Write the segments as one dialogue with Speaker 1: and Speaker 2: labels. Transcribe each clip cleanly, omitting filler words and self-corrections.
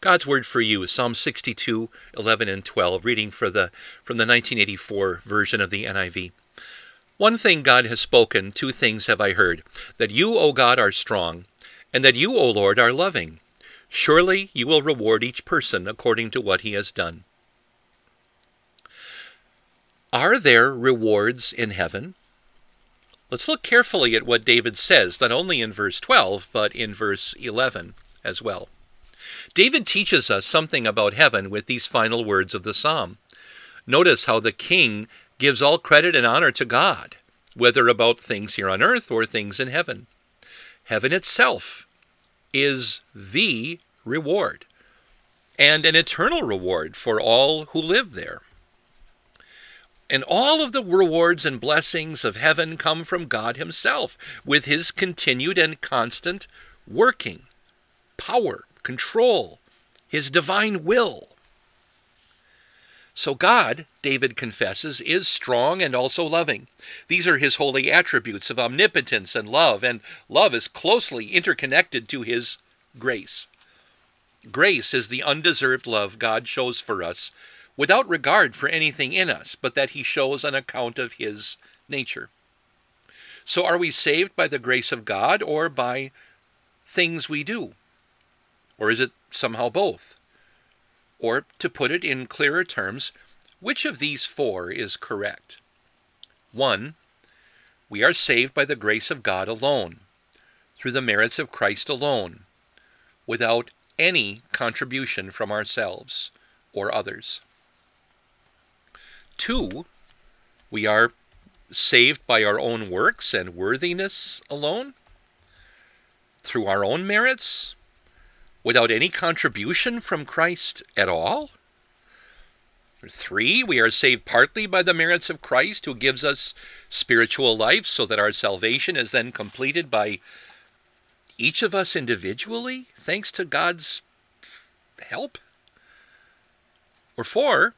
Speaker 1: God's word for you is Psalm 62, 11 and 12, reading from the 1984 version of the NIV. One thing God has spoken, two things have I heard, that you, O God, are strong, and that you, O Lord, are loving. Surely you will reward each person according to what he has done. Are there rewards in heaven? Let's look carefully at what David says, not only in verse 12, but in verse 11 as well. David teaches us something about heaven with these final words of the psalm. Notice how the king gives all credit and honor to God, whether about things here on earth or things in heaven. Heaven itself is the reward, and an eternal reward for all who live there. And all of the rewards and blessings of heaven come from God himself, with his continued and constant working, power, control, his divine will. So God, David confesses, is strong and also loving. These are his holy attributes of omnipotence and love is closely interconnected to his grace. Grace is the undeserved love God shows for us without regard for anything in us, but that he shows on account of his nature. So are we saved by the grace of God or by things we do? Or is it somehow both? Or, to put it in clearer terms, which of these four is correct? 1, we are saved by the grace of God alone, through the merits of Christ alone, without any contribution from ourselves or others. 2, we are saved by our own works and worthiness alone, through our own merits, without any contribution from Christ at all. 3, we are saved partly by the merits of Christ, who gives us spiritual life, so that our salvation is then completed by each of us individually, thanks to God's help. Or 4,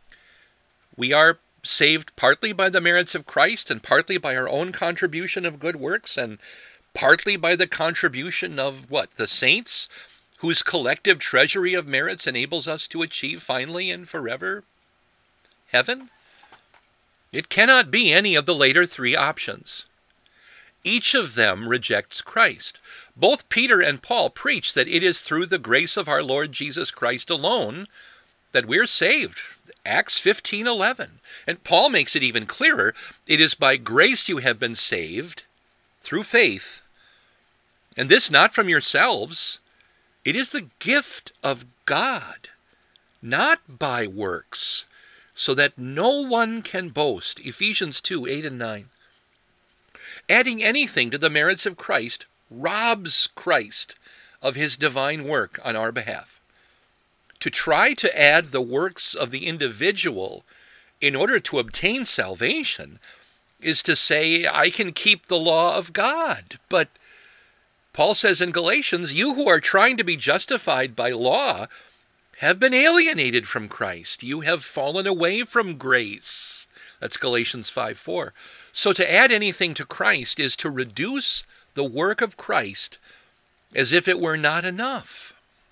Speaker 1: we are saved partly by the merits of Christ and partly by our own contribution of good works and partly by the contribution of the saints, whose collective treasury of merits enables us to achieve finally and forever heaven? It cannot be any of the later 3 options. Each of them rejects Christ. Both Peter and Paul preach that it is through the grace of our Lord Jesus Christ alone that we're saved. Acts 15:11. And Paul makes it even clearer. It is by grace you have been saved through faith, and this not from yourselves. It is the gift of God, not by works, so that no one can boast. Ephesians 2:8 and 9. Adding anything to the merits of Christ robs Christ of his divine work on our behalf. To try to add the works of the individual in order to obtain salvation is to say, I can keep the law of God. But Paul says in Galatians, you who are trying to be justified by law have been alienated from Christ. You have fallen away from grace. That's Galatians 5:4. So to add anything to Christ is to reduce the work of Christ as if it were not enough.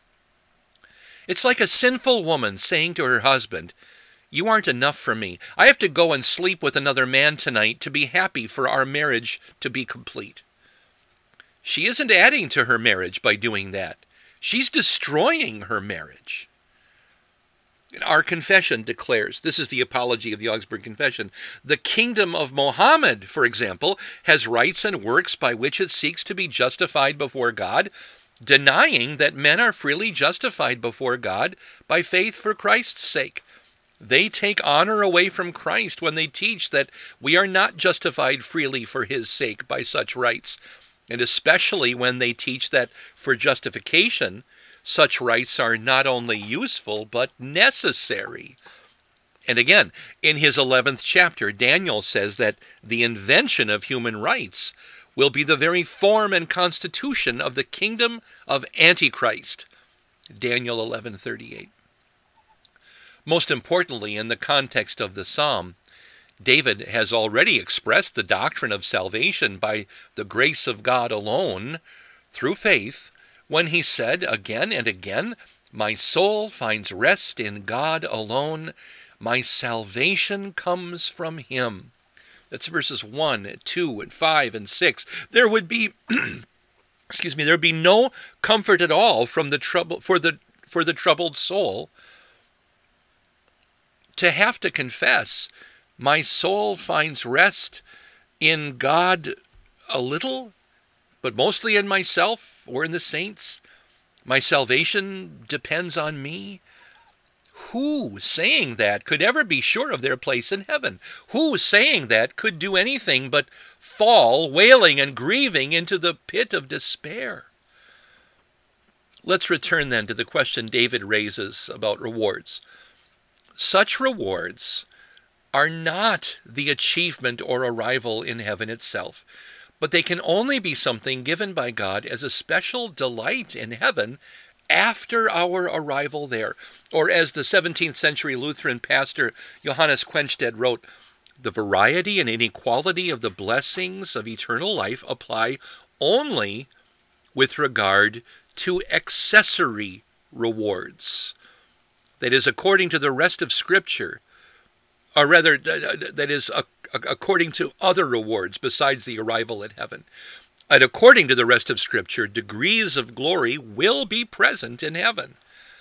Speaker 1: It's like a sinful woman saying to her husband, you aren't enough for me. I have to go and sleep with another man tonight to be happy for our marriage to be complete. She isn't adding to her marriage by doing that. She's destroying her marriage. Our confession declares, this is the apology of the Augsburg Confession, the kingdom of Mohammed, for example, has rights and works by which it seeks to be justified before God, denying that men are freely justified before God by faith for Christ's sake. They take honor away from Christ when they teach that we are not justified freely for his sake by such rights, and especially when they teach that for justification, such rights are not only useful but necessary. And again, in his 11th chapter, Daniel says that the invention of human rights will be the very form and constitution of the kingdom of Antichrist. Daniel 11:38. Most importantly, in the context of the psalm, David has already expressed the doctrine of salvation by the grace of God alone, through faith, when he said again and again, My soul finds rest in God alone. My salvation comes from him. That's verses 1, 2, and 5, and 6. There would be there would be no comfort at all from the trouble for the troubled soul to have to confess, my soul finds rest in God a little, but mostly in myself or in the saints. My salvation depends on me. Who saying that could ever be sure of their place in heaven? Who saying that could do anything but fall wailing and grieving into the pit of despair? Let's return then to the question David raises about rewards. Such rewards are not the achievement or arrival in heaven itself, but they can only be something given by God as a special delight in heaven after our arrival there. Or as the 17th century Lutheran pastor Johannes Quenstedt wrote, the variety and inequality of the blessings of eternal life apply only with regard to accessory rewards. That is, according to the rest of Scripture, or rather, that is, according to other rewards besides the arrival at heaven. And according to the rest of Scripture, degrees of glory will be present in heaven.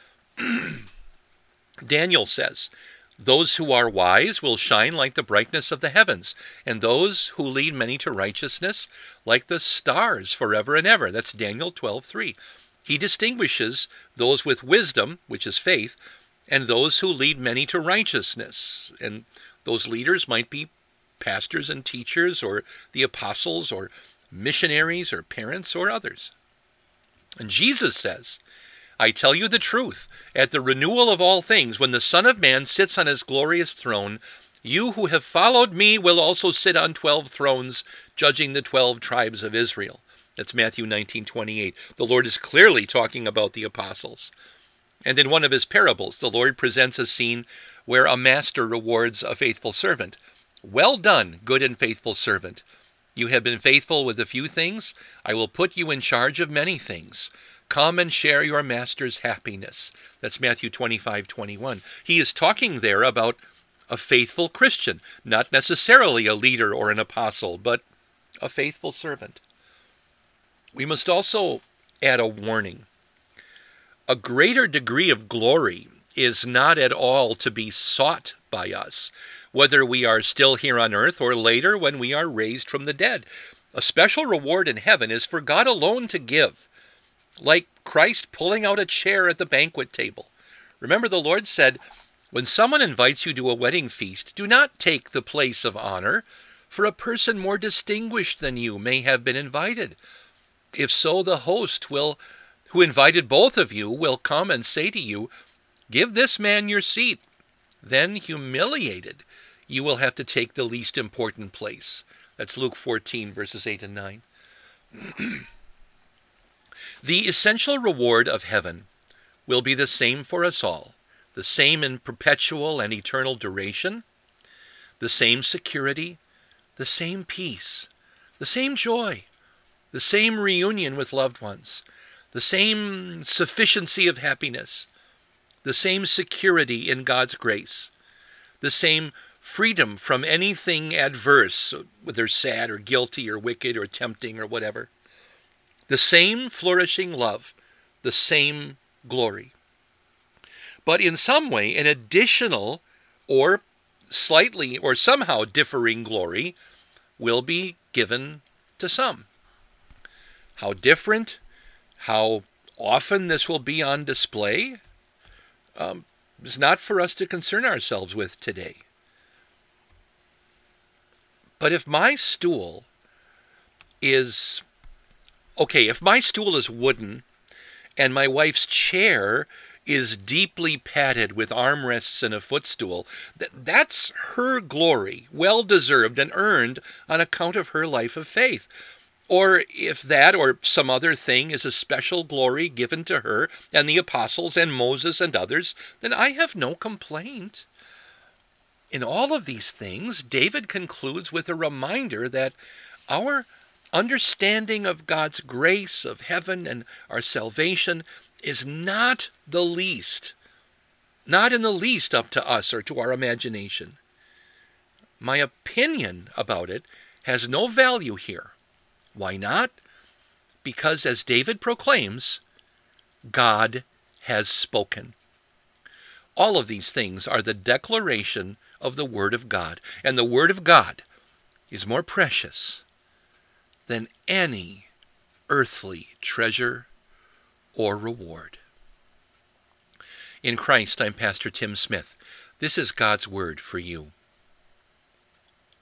Speaker 1: Daniel says, those who are wise will shine like the brightness of the heavens, and those who lead many to righteousness like the stars forever and ever. That's Daniel 12:3. He distinguishes those with wisdom, which is faith, and those who lead many to righteousness. And those leaders might be pastors and teachers, or the apostles, or missionaries, or parents, or others. And Jesus says, I tell you the truth, at the renewal of all things, when the Son of Man sits on his glorious throne, you who have followed me will also sit on 12 thrones, judging the 12 tribes of Israel. That's Matthew 19:28. The Lord is clearly talking about the apostles. And in one of his parables, the Lord presents a scene where a master rewards a faithful servant. Well done, good and faithful servant. You have been faithful with a few things. I will put you in charge of many things. Come and share your master's happiness. That's Matthew 25:21. He is talking there about a faithful Christian, not necessarily a leader or an apostle, but a faithful servant. We must also add a warning. A greater degree of glory is not at all to be sought by us, whether we are still here on earth or later when we are raised from the dead. A special reward in heaven is for God alone to give, like Christ pulling out a chair at the banquet table. Remember, the Lord said, when someone invites you to a wedding feast, do not take the place of honor, for a person more distinguished than you may have been invited. If so, the host who invited both of you will come and say to you, give this man your seat. Then, humiliated, you will have to take the least important place. That's Luke 14, verses 8 and 9. The essential reward of heaven will be the same for us all, the same in perpetual and eternal duration, the same security, the same peace, the same joy, the same reunion with loved ones, the same sufficiency of happiness, the same security in God's grace, the same freedom from anything adverse, whether sad or guilty or wicked or tempting or whatever, the same flourishing love, the same glory. But in some way, an additional or slightly or somehow differing glory will be given to some. How different, how often this will be on display, is not for us to concern ourselves with today. But if my stool is wooden and my wife's chair is deeply padded with armrests and a footstool, that's her glory, well-deserved and earned on account of her life of faith. Or if that or some other thing is a special glory given to her and the apostles and Moses and others, then I have no complaint. In all of these things, David concludes with a reminder that our understanding of God's grace, of heaven, and our salvation is not in the least up to us or to our imagination. My opinion about it has no value here. Why not? Because as David proclaims, God has spoken. All of these things are the declaration of the Word of God. And the Word of God is more precious than any earthly treasure or reward. In Christ, I'm Pastor Tim Smith. This is God's Word for you.